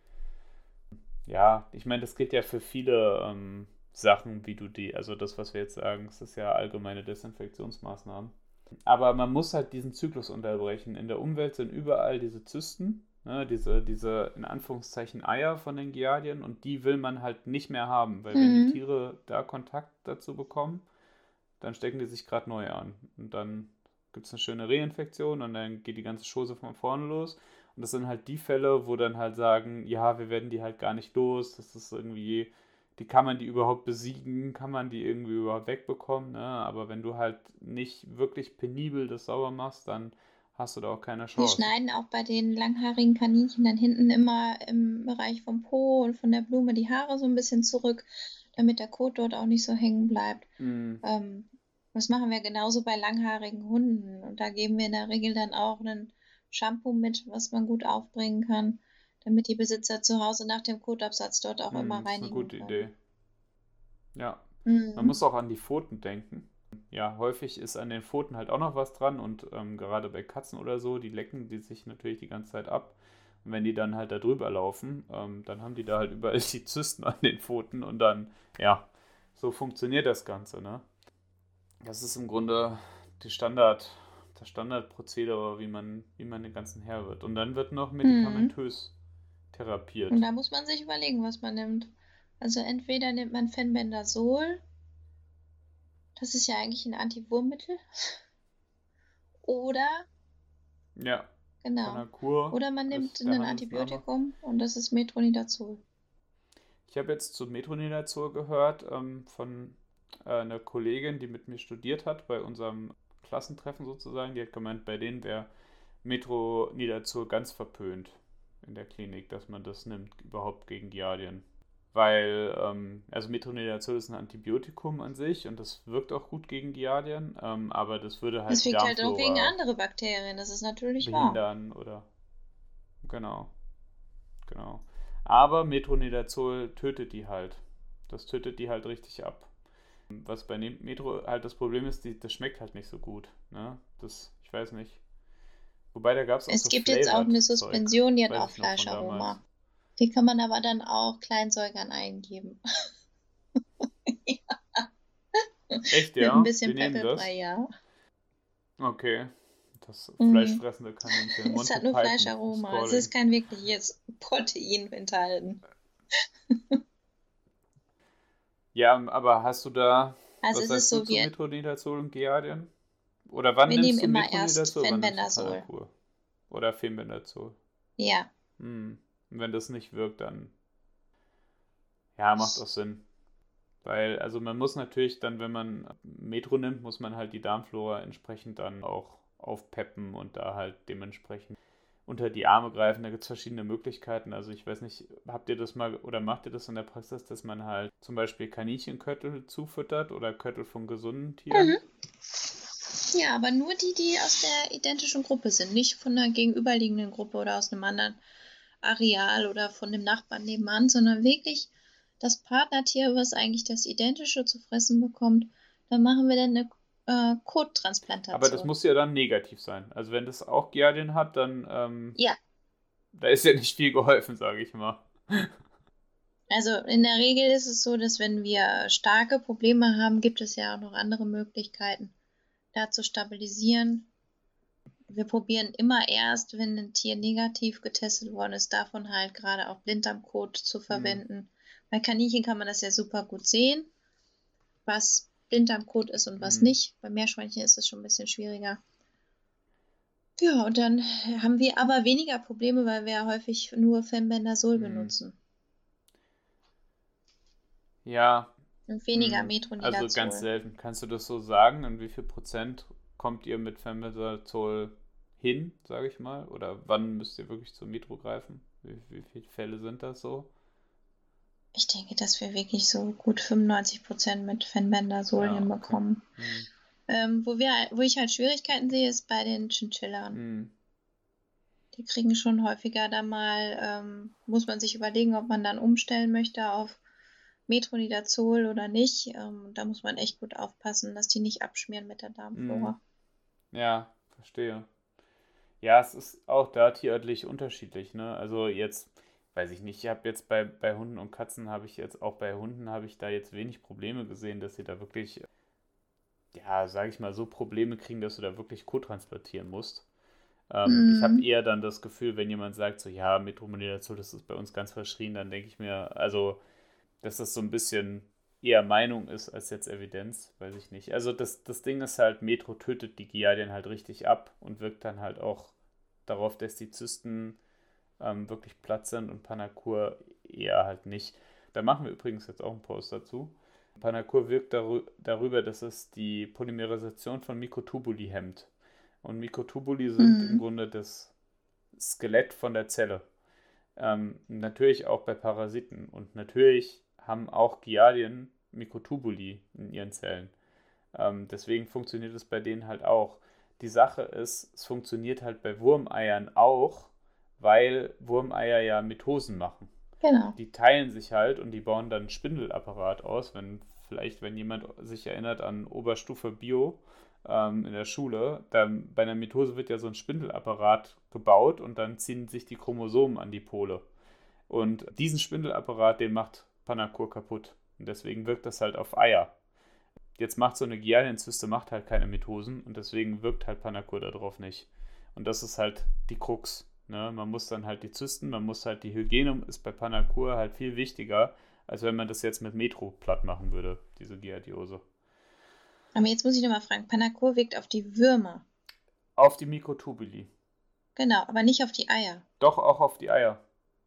Ja, ich meine, das geht ja für viele Sachen, also das, was wir jetzt sagen, das ist ja allgemeine Desinfektionsmaßnahmen. Aber man muss halt diesen Zyklus unterbrechen. In der Umwelt sind überall diese Zysten, ne, diese in Anführungszeichen Eier von den Giardien und die will man halt nicht mehr haben, weil wenn die Mhm. Tiere da Kontakt dazu bekommen, dann stecken die sich gerade neu an. Und dann gibt es eine schöne Reinfektion und dann geht die ganze Chose von vorne los. Und das sind halt die Fälle, wo dann halt sagen, ja, wir werden die halt gar nicht los, das ist irgendwie, kann man die überhaupt besiegen, kann man die irgendwie überhaupt wegbekommen, ne? Aber wenn du halt nicht wirklich penibel das sauber machst, dann hast du da auch keine Wir Chance. schneiden auch bei den langhaarigen Kaninchen dann hinten immer im Bereich vom Po und von der Blume die Haare so ein bisschen zurück, damit der Kot dort auch nicht so hängen bleibt. Mm, Ähm, Das machen wir genauso bei langhaarigen Hunden. Und da geben wir in der Regel dann auch ein Shampoo mit, was man gut aufbringen kann, damit die Besitzer zu Hause nach dem Kotabsatz dort auch immer das ist eine reinigen gute können. Idee. Ja, man Mhm. muss auch an die Pfoten denken. Ja, häufig ist an den Pfoten halt auch noch was dran und gerade bei Katzen oder so, die lecken die sich natürlich die ganze Zeit ab. Und wenn die dann halt da drüber laufen, dann haben die da halt überall die Zysten an den Pfoten und dann, ja, so funktioniert das Ganze, ne? Das ist im Grunde die das Standardprozedere, wie man den ganzen Herr wird. Und dann wird noch Mhm. medikamentös Und therapiert. da muss man sich überlegen, was man nimmt. Also entweder nimmt man Fenbendazol, das ist ja eigentlich ein Antiwurmmittel, oder, Ja, genau, Panacur oder man nimmt ist der ein Handelsname. Antibiotikum und das ist Metronidazol. Ich habe jetzt zu Metronidazol gehört von einer Kollegin, die mit mir studiert hat, bei unserem Klassentreffen sozusagen. Die hat gemeint, bei denen wäre Metronidazol ganz verpönt in der Klinik, dass man das nimmt, überhaupt gegen Giardien. Weil, also Metronidazol ist ein Antibiotikum an sich und das wirkt auch gut gegen Giardien, aber das würde Das halt die wirkt halt auch gegen Darmflora andere Bakterien, das ist natürlich wahr. behindern oder. Genau, genau. Aber Metronidazol tötet die halt. Das tötet die halt richtig ab. Was bei Metro halt das Problem ist, das schmeckt halt nicht so gut. Ne? Ich weiß nicht. Wobei, da gab es auch Es so gibt jetzt auch eine Flavored-Zeug. Suspension, die Das hat weiß auch ich noch von damals. Fleischaroma. Die kann man aber dann auch Kleinsäugern eingeben. Echt, Mit ja? ein bisschen Die nehmen das? Pepperbrei, ja. Okay. Das Mhm. fleischfressende Kaninchen. Es Monty hat nur Python Fleischaroma. is Es ist calling. kein wirkliches Protein enthalten. Ja, aber hast du da, Also was es ist sagst du so zu wie, Metronidazol und Giardien? Oder wann wir nehmen nimmst du immer erst Metronidazol, wann nimmst du Fenbendazol. Panacur? Oder Fenbendazol? Ja. Und wenn das nicht wirkt, dann, ja, macht auch Sinn. Weil, also man muss natürlich dann, wenn man Metro nimmt, muss man halt die Darmflora entsprechend dann auch aufpeppen und da halt dementsprechend unter die Arme greifen. Da gibt es verschiedene Möglichkeiten. Also ich weiß nicht, habt ihr das mal oder macht ihr das in der Praxis, dass man halt zum Beispiel Kaninchenköttel zufüttert oder Köttel von gesunden Tieren? Mhm. Ja, aber nur die aus der identischen Gruppe sind, nicht von einer gegenüberliegenden Gruppe oder aus einem anderen Areal oder von dem Nachbarn nebenan, sondern wirklich das Partnertier, was eigentlich das Identische zu fressen bekommt. Dann machen wir dann eine Kottransplantation. Aber das muss ja dann negativ sein. Also wenn das auch Giardien hat, dann Ja, da ist ja nicht viel geholfen, sage ich mal. also in der Regel ist es so, dass wenn wir starke Probleme haben, gibt es ja auch noch andere Möglichkeiten, da zu stabilisieren. Wir probieren immer erst, wenn ein Tier negativ getestet worden ist, davon halt gerade auch Blinddarmkot zu verwenden. Bei Kaninchen kann man das ja super gut sehen, was Blinddarmkot ist und was nicht. Bei Meerschweinchen ist es schon ein bisschen schwieriger. Ja, und dann haben wir aber weniger Probleme, weil wir ja häufig nur Fenbendazol benutzen. Ja. Und weniger Also Metronidazol. ganz selten. Kannst du das so sagen? In wie viel Prozent kommt ihr mit Fenbendazol hin, sage ich mal? Oder wann müsst ihr wirklich zur Metro greifen? Wie viele Fälle sind das so? Ich denke, dass wir wirklich so gut 95% mit Fenbendazol hinbekommen. Okay. Wo ich halt Schwierigkeiten sehe, ist bei den Chinchillan. Die kriegen schon häufiger da mal, muss man sich überlegen, ob man dann umstellen möchte auf Metronidazol oder nicht. Da muss man echt gut aufpassen, dass die nicht abschmieren mit der Darmflora. Ja, verstehe. Ja, es ist auch da tierartlich unterschiedlich, ne? Also jetzt, weiß ich nicht, ich habe jetzt bei Hunden und Katzen habe ich jetzt, auch bei Hunden habe ich da jetzt wenig Probleme gesehen, dass sie da wirklich, ja, sage ich mal, so Probleme kriegen, dass du da wirklich co-transplantieren musst. Ich habe eher dann das Gefühl, wenn jemand sagt, so, ja, Metronidazol, das ist bei uns ganz verschrien, dann denke ich mir, also, dass das so ein bisschen eher Meinung ist als jetzt Evidenz, weiß ich nicht. Also das Ding ist halt, Metro tötet die Giardien halt richtig ab und wirkt dann halt auch darauf, dass die Zysten wirklich platt sind und Panacur eher halt nicht. Da machen wir übrigens jetzt auch einen Post dazu. Panacur wirkt darüber, dass es die Polymerisation von Mikrotubuli hemmt. Und Mikrotubuli sind im Grunde das Skelett von der Zelle. Natürlich auch bei Parasiten. Und natürlich haben auch Giardien Mikrotubuli in ihren Zellen. Deswegen funktioniert es bei denen halt auch. Die Sache ist, es funktioniert halt bei Wurmeiern auch, weil Wurmeier ja Mitosen machen. Genau. Die teilen sich halt und die bauen dann einen Spindelapparat aus. Wenn jemand sich erinnert an Oberstufe Bio in der Schule, dann bei einer Mitose wird ja so ein Spindelapparat gebaut und dann ziehen sich die Chromosomen an die Pole. Und diesen Spindelapparat, den macht Panacur kaputt. Und deswegen wirkt das halt auf Eier. Jetzt macht so eine Giardienzyste macht halt keine Mitosen und deswegen wirkt halt Panacur darauf nicht. Und das ist halt die Krux. Ne? Man muss dann halt die Zysten, man muss halt die Hygiene ist bei Panacur halt viel wichtiger, als wenn man das jetzt mit Metro platt machen würde, diese Giardiose. Aber jetzt muss ich nochmal fragen, Panacur wirkt auf die Würmer. Auf die Mikrotubuli. Genau, aber nicht auf die Eier. Doch, auch auf die Eier.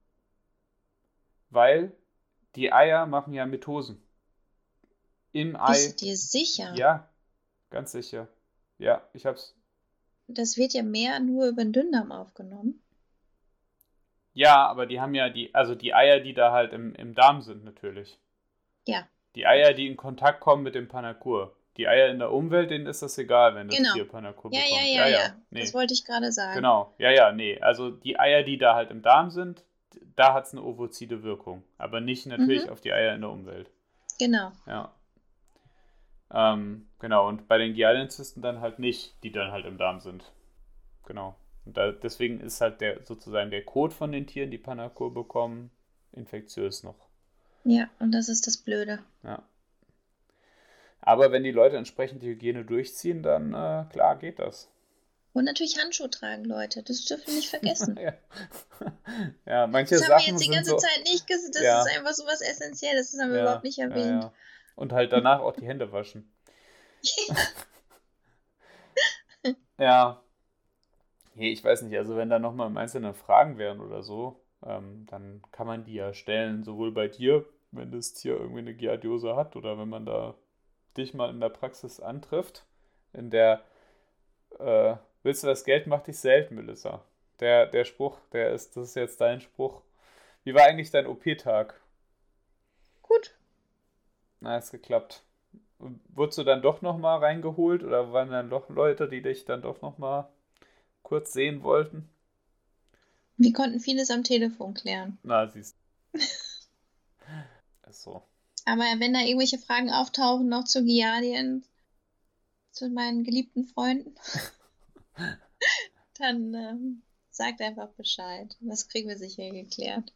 Weil die Eier machen ja Mitosen. Im Ei. Bist du dir sicher? Ja, ganz sicher. Ja, ich hab's. Das wird ja mehr nur über den Dünndarm aufgenommen. Ja, aber die haben ja die Eier, die da halt im Darm sind natürlich. Ja. Die Eier, die in Kontakt kommen mit dem Panacur. Die Eier in der Umwelt, denen ist das egal, wenn das Tier Panacur bekommt. Ja. Nee. Das wollte ich gerade sagen. Genau, nee. Also die Eier, die da halt im Darm sind, da hat es eine ovozide Wirkung. Aber nicht natürlich auf die Eier in der Umwelt. Genau. Ja. Genau, und bei den Giardienzysten dann halt nicht, die dann halt im Darm sind. Genau. Und deswegen ist halt sozusagen der Kot von den Tieren, die Panacur bekommen, infektiös noch. Ja, und das ist das Blöde. Ja. Aber wenn die Leute entsprechend die Hygiene durchziehen, dann klar geht das. Und natürlich Handschuhe tragen, Leute. Das dürfen wir nicht vergessen. Ja, manche Das haben wir Sachen jetzt die sind ganze so. Zeit nicht gesagt. Das Ja. ist einfach so was Essentielles. Das haben wir überhaupt nicht erwähnt. Ja. Und halt danach auch die Hände waschen. Ja. Nee, ich weiß nicht, also wenn da nochmal im Einzelnen Fragen wären oder so, dann kann man die ja stellen, sowohl bei dir, wenn das Tier irgendwie eine Giardiose hat, oder wenn man da dich mal in der Praxis antrifft, in der willst du das Geld macht dich selten, Melissa. Der Spruch, das ist jetzt dein Spruch. Wie war eigentlich dein OP-Tag? Gut. Na, ist geklappt. Wurdest du dann doch nochmal reingeholt oder waren dann doch Leute, die dich dann doch nochmal kurz sehen wollten? Wir konnten vieles am Telefon klären. Na, siehst du. Ist so. Aber wenn da irgendwelche Fragen auftauchen, noch zu Giardien, zu meinen geliebten Freunden, dann sagt einfach Bescheid. Das kriegen wir sicher geklärt.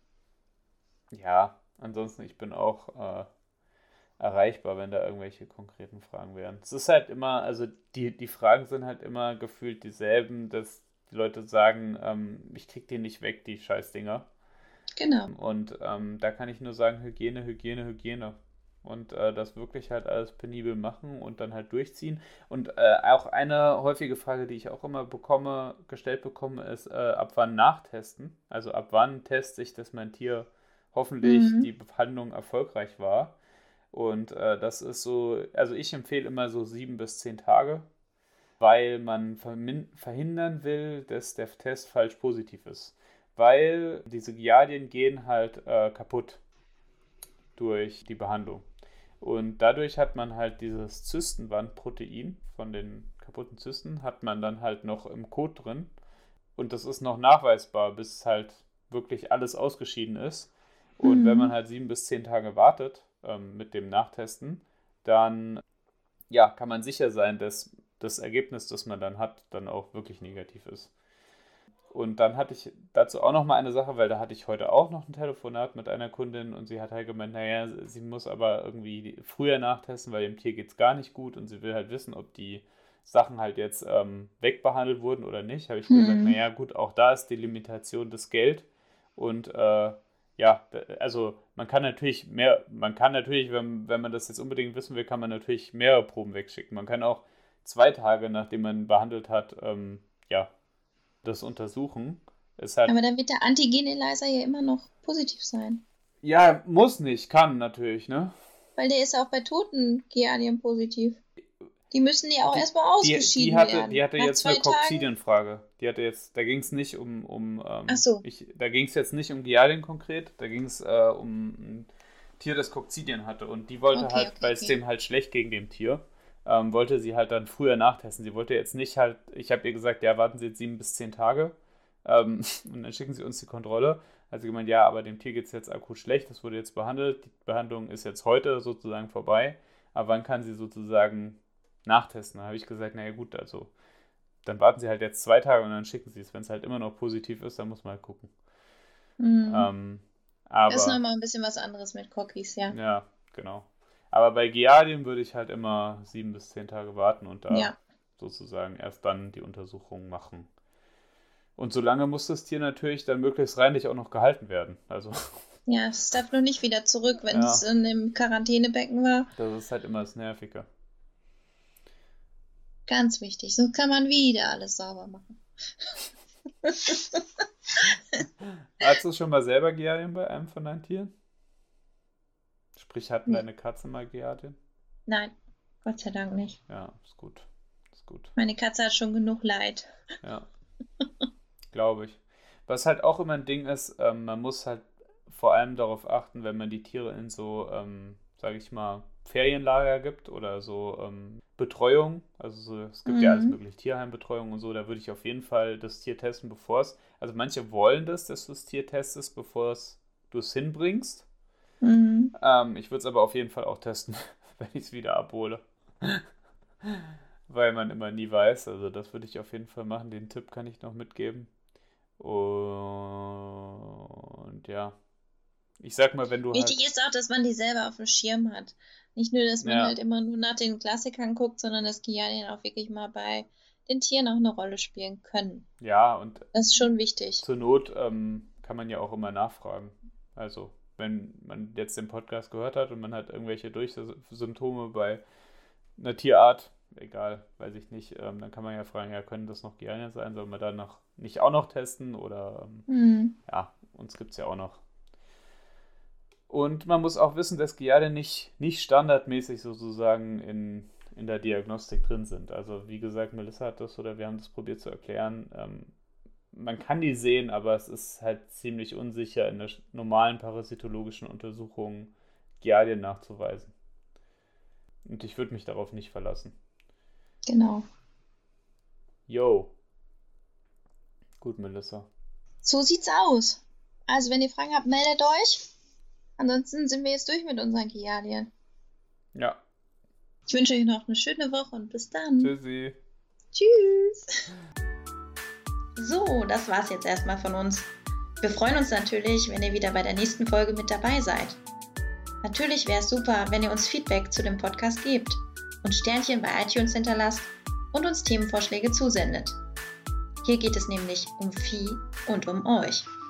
Ja, ansonsten, ich bin auch erreichbar, wenn da irgendwelche konkreten Fragen wären. Es ist halt immer, also die Fragen sind halt immer gefühlt dieselben, dass die Leute sagen, ich krieg die nicht weg, die Scheißdinger. Genau. Und da kann ich nur sagen, Hygiene. Und das wirklich halt alles penibel machen und dann halt durchziehen. Und auch eine häufige Frage, die ich auch immer gestellt bekomme, ist, ab wann nachtesten? Also ab wann teste ich, dass mein Tier hoffentlich die Behandlung erfolgreich war. Und das ist so, also ich empfehle immer so 7 bis 10 Tage, weil man verhindern will, dass der Test falsch positiv ist. Weil diese Giardien gehen halt kaputt durch die Behandlung. Und dadurch hat man halt dieses Zystenwandprotein von den kaputten Zysten, hat man dann halt noch im Kot drin. Und das ist noch nachweisbar, bis halt wirklich alles ausgeschieden ist. Und wenn man halt 7 bis 10 Tage wartet mit dem Nachtesten, dann ja, kann man sicher sein, dass das Ergebnis, das man dann hat, dann auch wirklich negativ ist. Und dann hatte ich dazu auch noch mal eine Sache, weil da hatte ich heute auch noch ein Telefonat mit einer Kundin und sie hat halt gemeint, naja, sie muss aber irgendwie früher nachtesten, weil dem Tier geht es gar nicht gut und sie will halt wissen, ob die Sachen halt jetzt wegbehandelt wurden oder nicht. Habe ich gesagt, naja gut, auch da ist die Limitation das Geld und ja, also man kann natürlich, wenn man das jetzt unbedingt wissen will, kann man natürlich mehrere Proben wegschicken. Man kann auch 2 Tage, nachdem man behandelt hat, ja, das untersuchen. Aber dann wird der Antigen-ELISA ja immer noch positiv sein. Ja, muss nicht, kann natürlich, ne? Weil der ist auch bei toten Giardien positiv. Die müssen ja auch erstmal ausgeschieden werden. Die hatte Nach jetzt 2 eine Tagen. Kokzidienfrage. Da ging es nicht Ach so. Da ging es jetzt nicht um Giardien konkret, da ging es um ein Tier, das Kokzidien hatte und die wollte weil es dem halt schlecht gegen dem Tier, wollte sie halt dann früher nachtesten. Sie wollte jetzt nicht halt, ich habe ihr gesagt, ja, warten Sie jetzt 7 bis 10 Tage und dann schicken Sie uns die Kontrolle. Hat sie gemeint, ja, aber dem Tier geht es jetzt akut schlecht, das wurde jetzt behandelt, die Behandlung ist jetzt heute sozusagen vorbei, aber wann kann sie sozusagen nachtesten? Da habe ich gesagt, naja gut, also dann warten Sie halt jetzt 2 Tage und dann schicken Sie es. Wenn es halt immer noch positiv ist, dann muss man halt gucken. Aber, das ist nochmal ein bisschen was anderes mit Cockys, ja. Ja, genau. Aber bei Giardien würde ich halt immer 7 bis 10 Tage warten und da sozusagen erst dann die Untersuchung machen. Und solange muss das Tier natürlich dann möglichst reinlich auch noch gehalten werden. Also ja, es darf nur nicht wieder zurück, wenn es in dem Quarantänebecken war. Das ist halt immer das Nervige. Ganz wichtig, so kann man wieder alles sauber machen. Hast du schon mal selber Giardien bei einem von deinen Tieren? Sprich, hatten deine Katzen mal Giardien? Nein, Gott sei Dank nicht. Ja, ist gut. Meine Katze hat schon genug Leid. Ja, glaube ich. Was halt auch immer ein Ding ist, man muss halt vor allem darauf achten, wenn man die Tiere in so, sage ich mal, Ferienlager gibt oder so Betreuung, also so, es gibt ja alles mögliche, Tierheimbetreuung und so, da würde ich auf jeden Fall das Tier testen, also manche wollen das, dass du das Tier testest, bevor du es hinbringst. Ich würde es aber auf jeden Fall auch testen, wenn ich es wieder abhole. Weil man immer nie weiß. Also das würde ich auf jeden Fall machen. Den Tipp kann ich noch mitgeben. Und ja. Ich sag mal, wenn du Wichtig ist auch, dass man die selber auf dem Schirm hat. Nicht nur, dass man Ja. halt immer nur nach den Klassikern guckt, sondern dass Giardien auch wirklich mal bei den Tieren auch eine Rolle spielen können. Ja, und Das ist schon wichtig. zur Not kann man ja auch immer nachfragen. Also, wenn man jetzt den Podcast gehört hat und man hat irgendwelche Durchsymptome bei einer Tierart, egal, weiß ich nicht, dann kann man ja fragen, ja, können das noch Giardien sein? Sollen wir dann nicht auch noch testen? Oder, ja, uns gibt es ja auch noch. Und man muss auch wissen, dass Giardien nicht standardmäßig sozusagen in der Diagnostik drin sind. Also wie gesagt, Melissa hat das oder wir haben das probiert zu erklären. Man kann die sehen, aber es ist halt ziemlich unsicher in der normalen parasitologischen Untersuchung Giardien nachzuweisen. Und ich würde mich darauf nicht verlassen. Genau. Yo. Gut, Melissa. So sieht's aus. Also wenn ihr Fragen habt, meldet euch. Ansonsten sind wir jetzt durch mit unseren Giardien. Ja. Ich wünsche euch noch eine schöne Woche und bis dann. Tschüssi. Tschüss. So, das war's jetzt erstmal von uns. Wir freuen uns natürlich, wenn ihr wieder bei der nächsten Folge mit dabei seid. Natürlich wäre es super, wenn ihr uns Feedback zu dem Podcast gebt und Sternchen bei iTunes hinterlasst und uns Themenvorschläge zusendet. Hier geht es nämlich um Vieh und um euch.